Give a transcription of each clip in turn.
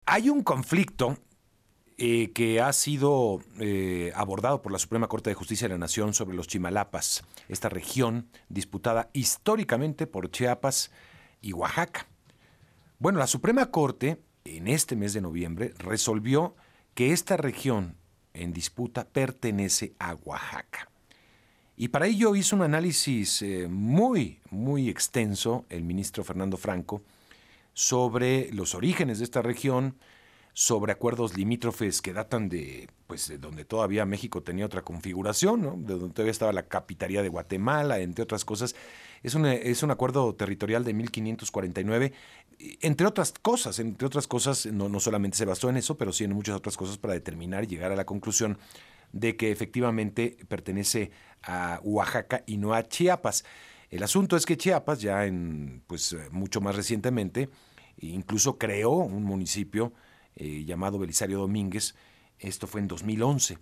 Hay un conflicto que ha sido abordado por la Suprema Corte de Justicia de la Nación sobre los Chimalapas, esta región disputada históricamente por Chiapas y Oaxaca. Bueno, la Suprema Corte, en este mes de noviembre, resolvió que esta región en disputa pertenece a Oaxaca. Y para ello hizo un análisis muy extenso el ministro Fernando Franco sobre los orígenes de esta región, sobre acuerdos limítrofes que datan de donde todavía México tenía otra configuración, ¿no? De donde todavía estaba la Capitanía de Guatemala, entre otras cosas. Es un acuerdo territorial de 1549, entre otras cosas, no solamente se basó en eso, pero sí en muchas otras cosas para determinar y llegar a la conclusión de que efectivamente pertenece a Oaxaca y no a Chiapas. El asunto es que Chiapas ya mucho más recientemente incluso creó un municipio llamado Belisario Domínguez. Esto fue en 2011,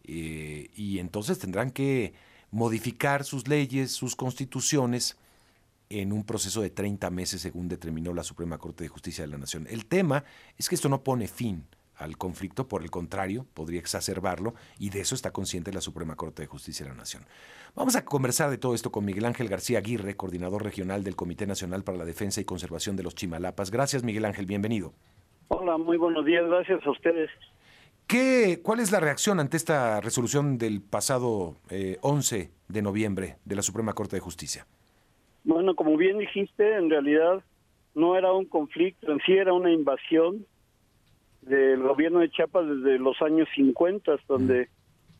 y entonces tendrán que modificar sus leyes, sus constituciones, en un proceso de 30 meses, según determinó la Suprema Corte de Justicia de la Nación. El tema es que esto no pone fin al conflicto, por el contrario, podría exacerbarlo, y de eso está consciente la Suprema Corte de Justicia de la Nación. Vamos a conversar de todo esto con Miguel Ángel García Aguirre, coordinador regional del Comité Nacional para la Defensa y Conservación de los Chimalapas. Gracias, Miguel Ángel, bienvenido. Hola, muy buenos días, gracias a ustedes. ¿Cuál es la reacción ante esta resolución del pasado 11 de noviembre de la Suprema Corte de Justicia? Bueno, como bien dijiste, en realidad no era un conflicto, en sí era una invasión del gobierno de Chiapas desde los años 50, donde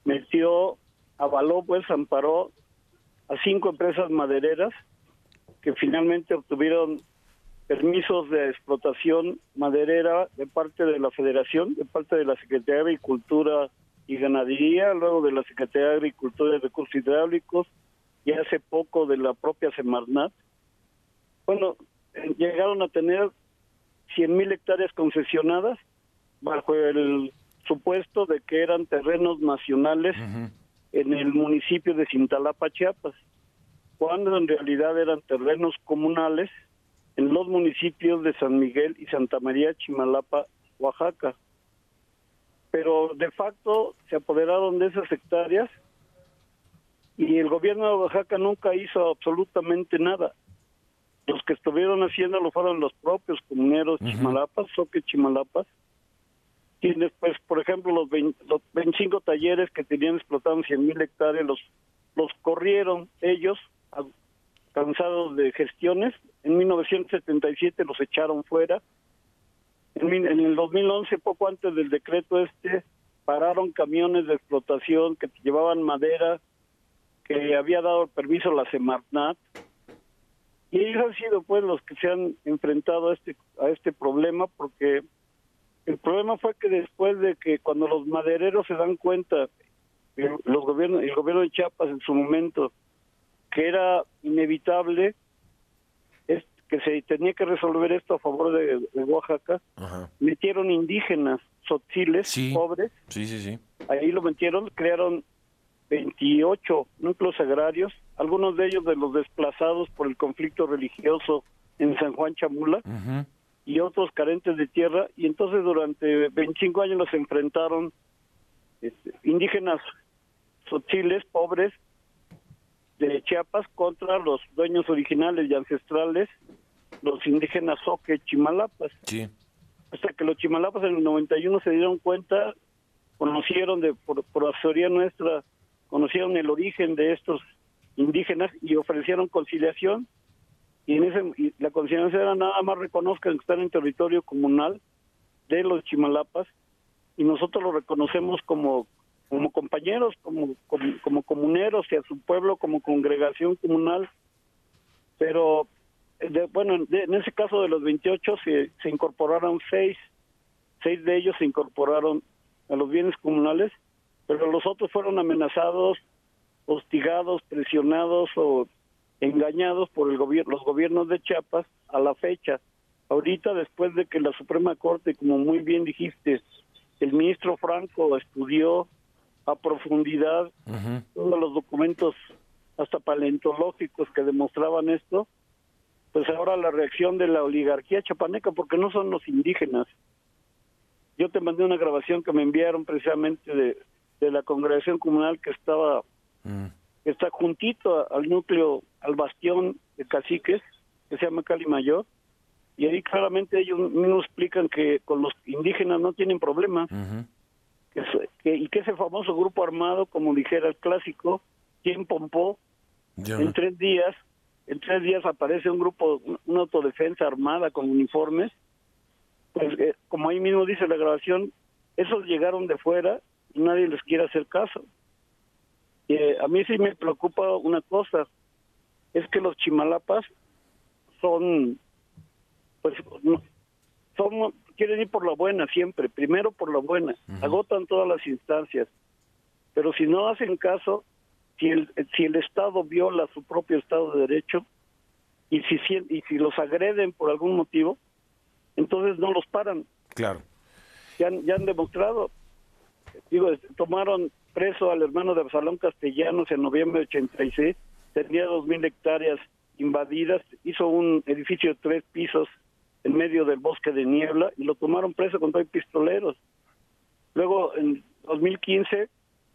avaló, amparó a 5 empresas madereras que finalmente obtuvieron permisos de explotación maderera de parte de la Federación, de parte de la Secretaría de Agricultura y Ganadería, luego de la Secretaría de Agricultura y Recursos Hidráulicos, y hace poco de la propia Semarnat. Bueno, llegaron a tener 100,000 hectáreas concesionadas bajo el supuesto de que eran terrenos nacionales en el municipio de Cintalapa, Chiapas, cuando en realidad eran terrenos comunales en los municipios de San Miguel y Santa María Chimalapa, Oaxaca. Pero de facto se apoderaron de esas hectáreas y el gobierno de Oaxaca nunca hizo absolutamente nada. Los que estuvieron haciéndolo fueron los propios comuneros Chimalapas, Soque Chimalapas, quienes, pues, por ejemplo, los 25 talleres que tenían explotados 100,000 hectáreas, los corrieron ellos, cansados de gestiones. En 1977 los echaron fuera. En el 2011, poco antes del decreto pararon camiones de explotación que llevaban madera que había dado permiso a la Semarnat. Y ellos han sido, pues, los que se han enfrentado a este problema, porque el problema fue que después de que cuando los madereros se dan cuenta, el gobierno de Chiapas en su momento, que era inevitable, que se tenía que resolver esto a favor de Oaxaca, metieron indígenas, tzotziles, pobres, ahí lo metieron, crearon 28 núcleos agrarios, algunos de ellos de los desplazados por el conflicto religioso en San Juan Chamula, y otros carentes de tierra, y entonces durante 25 años los enfrentaron indígenas tzotziles, pobres, de Chiapas contra los dueños originales y ancestrales, los indígenas Soque Chimalapas. Sí. Hasta que los Chimalapas en el 91 se dieron cuenta, conocieron por asesoría nuestra, conocieron el origen de estos indígenas y ofrecieron conciliación, y la conciliación era nada más reconozcan que están en territorio comunal de los Chimalapas, y nosotros lo reconocemos como compañeros, como comuneros, y a su pueblo como congregación comunal. Pero en ese caso de los 28 se incorporaron 6 de ellos se incorporaron a los bienes comunales, pero los otros fueron amenazados, hostigados, presionados o engañados por los gobiernos de Chiapas a la fecha. Ahorita, después de que la Suprema Corte, como muy bien dijiste, el ministro Franco estudió a profundidad todos los documentos, hasta paleontológicos, que demostraban esto, pues ahora la reacción de la oligarquía chapaneca, porque no son los indígenas, Yo te mandé una grabación que me enviaron precisamente de la congregación comunal que está juntito al núcleo, al bastión de caciques, que se llama Cali Mayor, y ahí claramente ellos mismos explican que con los indígenas no tienen problema, y que ese famoso grupo armado, como dijera el clásico, ¿quién pompó? En 3 días aparece un grupo, una autodefensa armada con uniformes, pues como ahí mismo dice la grabación, esos llegaron de fuera y nadie les quiere hacer caso. A mí sí me preocupa una cosa, es que los chimalapas quieren ir por la buena siempre, primero por la buena, agotan todas las instancias, pero si no hacen caso, si el Estado viola su propio Estado de Derecho y si los agreden por algún motivo, entonces no los paran. Claro. Ya han demostrado, tomaron preso al hermano de Absalón Castellanos en noviembre de 86, tenía 2,000 hectáreas invadidas, hizo un edificio de 3 pisos en medio del bosque de niebla y lo tomaron preso con 2 pistoleros. Luego en 2015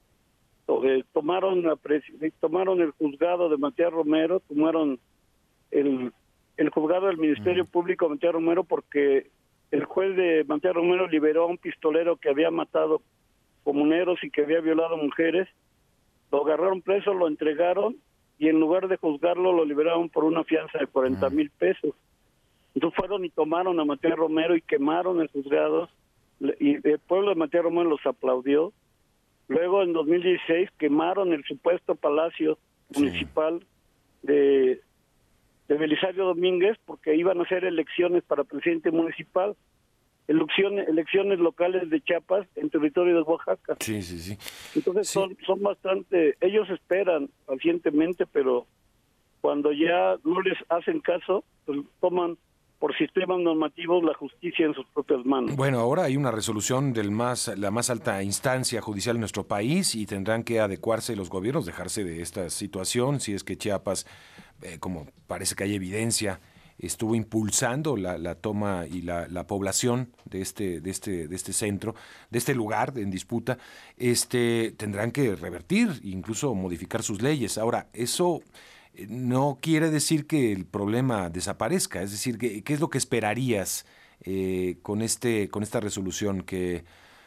tomaron el juzgado de Matías Romero, tomaron el juzgado del Ministerio Público de Matías Romero porque el juez de Matías Romero liberó a un pistolero que había matado comuneros y que había violado mujeres. Lo agarraron preso, lo entregaron y en lugar de juzgarlo lo liberaron por una fianza de 40,000 pesos. Entonces fueron y tomaron a Matías Romero y quemaron el juzgado y el pueblo de Matías Romero los aplaudió. Luego en 2016 quemaron el supuesto palacio municipal de Belisario Domínguez porque iban a hacer elecciones para presidente municipal, elecciones locales de Chiapas en territorio de Oaxaca. Sí. Entonces son bastante, ellos esperan pacientemente, pero cuando ya no les hacen caso, pues toman por sistemas normativos la justicia en sus propias manos. Bueno, ahora hay una resolución de la más alta instancia judicial en nuestro país y tendrán que adecuarse los gobiernos, dejarse de esta situación, si es que Chiapas, como parece que hay evidencia, estuvo impulsando la toma y la población de este centro, de este lugar en disputa, tendrán que revertir, incluso modificar sus leyes. Ahora, eso no quiere decir que el problema desaparezca, es decir, ¿qué es lo que esperarías con esta resolución? ¿Que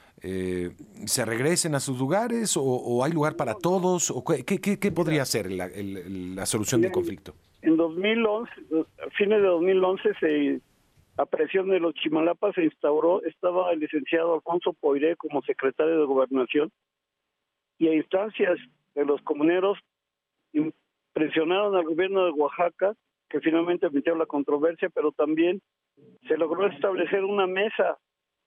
se regresen a sus lugares o hay lugar para todos? ¿O qué podría ser la solución del conflicto? En 2011, a fines de 2011, a presión de los Chimalapas se instauró, estaba el licenciado Alfonso Poiré como secretario de Gobernación y a instancias de los comuneros presionaron al gobierno de Oaxaca, que finalmente admitió la controversia, pero también se logró establecer una mesa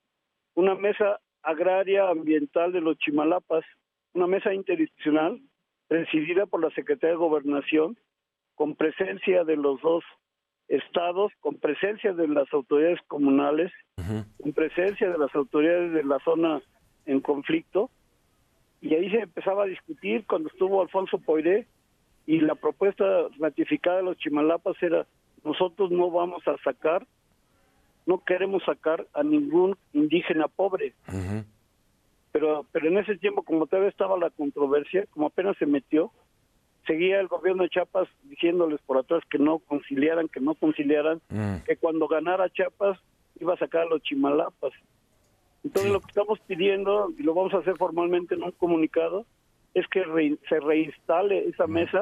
agraria ambiental de los Chimalapas, una mesa interinstitucional presidida por la Secretaría de Gobernación, con presencia de los 2 estados, con presencia de las autoridades comunales, con presencia de las autoridades de la zona en conflicto, y ahí se empezaba a discutir cuando estuvo Alfonso Poiré, y la propuesta ratificada de los Chimalapas era: nosotros no vamos a sacar, no queremos sacar a ningún indígena pobre. Pero en ese tiempo, como todavía estaba la controversia, como apenas se metió, seguía el gobierno de Chiapas diciéndoles por atrás que no conciliaran, que cuando ganara Chiapas iba a sacar a los Chimalapas. Entonces lo que estamos pidiendo, y lo vamos a hacer formalmente en un comunicado, es que se reinstale esa mesa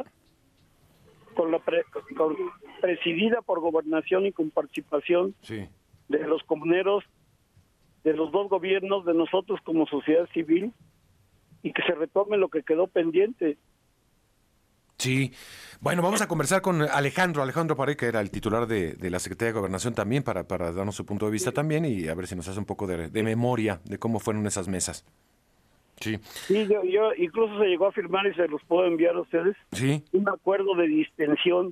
presidida por Gobernación y con participación de los comuneros, de los 2 gobiernos, de nosotros como sociedad civil, y que se retome lo que quedó pendiente. Sí, bueno, vamos a conversar con Alejandro Paré, que era el titular de la Secretaría de Gobernación también, para darnos su punto de vista también y a ver si nos hace un poco de memoria de cómo fueron esas mesas. Sí, yo incluso se llegó a firmar, y se los puedo enviar a ustedes, un acuerdo de distensión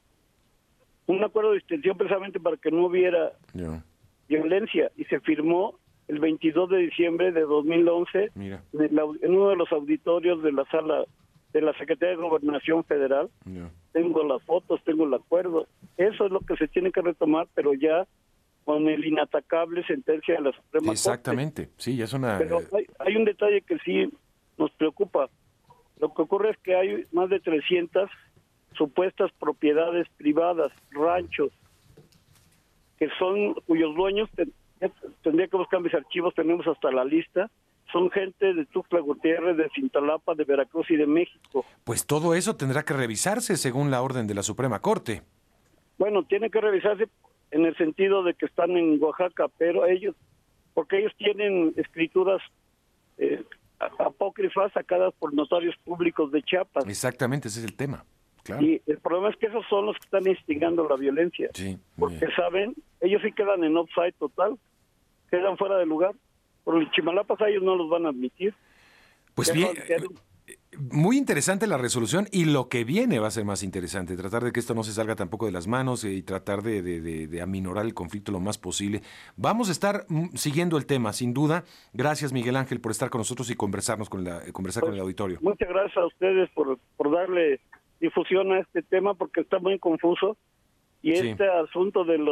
precisamente para que no hubiera violencia, y se firmó el 22 de diciembre de 2011 en uno de los auditorios de la sala de la Secretaría de Gobernación Federal. Tengo las fotos, tengo el acuerdo. Eso es lo que se tiene que retomar, pero ya con el inatacable sentencia de la Suprema Corte. Exactamente, sí, ya es una... Pero hay un detalle que sí nos preocupa. Lo que ocurre es que hay más de 300 supuestas propiedades privadas, ranchos, cuyos dueños, tendría que buscar mis archivos, tenemos hasta la lista, son gente de Tuxtla Gutiérrez, de Cintalapa, de Veracruz y de México. Pues todo eso tendrá que revisarse según la orden de la Suprema Corte. Bueno, tiene que revisarse en el sentido de que están en Oaxaca, pero porque ellos tienen escrituras apócrifas sacadas por notarios públicos de Chiapas. Exactamente, ese es el tema. Claro. Y el problema es que esos son los que están instigando la violencia. Sí, porque saben, ellos sí quedan en offside total, quedan fuera de lugar. Por los Chimalapas a ellos no los van a admitir. Pues bien, muy interesante la resolución y lo que viene va a ser más interesante, tratar de que esto no se salga tampoco de las manos y tratar de aminorar el conflicto lo más posible. Vamos a estar siguiendo el tema, sin duda. Gracias, Miguel Ángel, por estar con nosotros y conversar con el auditorio. Muchas gracias a ustedes por darle difusión a este tema, porque está muy confuso y Sí. este asunto de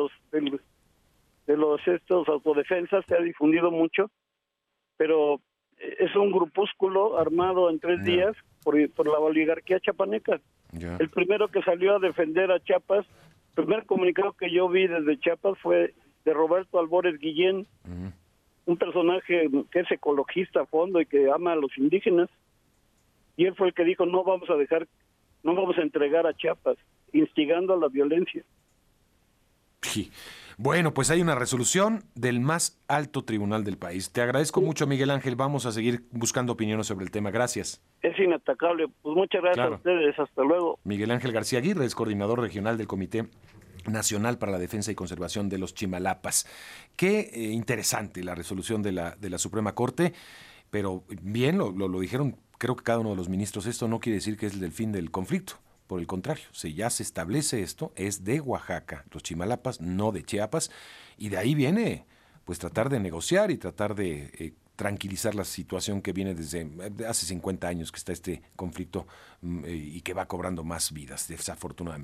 estos autodefensas se ha difundido mucho, pero es un grupúsculo armado en 3 días por la oligarquía chapaneca. El primero que salió a defender a Chiapas, el primer comunicado que yo vi desde Chiapas fue de Roberto Albores Guillén, un personaje que es ecologista a fondo y que ama a los indígenas, y él fue el que dijo: no vamos a entregar a Chiapas, instigando a la violencia. Sí. Bueno, pues hay una resolución del más alto tribunal del país. Te agradezco mucho, Miguel Ángel. Vamos a seguir buscando opiniones sobre el tema. Gracias. Es inatacable. Pues muchas gracias a ustedes. Hasta luego. Miguel Ángel García Aguirre es coordinador regional del Comité Nacional para la Defensa y Conservación de los Chimalapas. Qué interesante la resolución de la Suprema Corte, pero bien lo dijeron, creo que cada uno de los ministros. Esto no quiere decir que es el fin del conflicto. Por el contrario, si ya se establece esto, es de Oaxaca, los Chimalapas, no de Chiapas, y de ahí viene pues tratar de negociar y tratar de tranquilizar la situación que viene desde hace 50 años que está este conflicto y que va cobrando más vidas, desafortunadamente.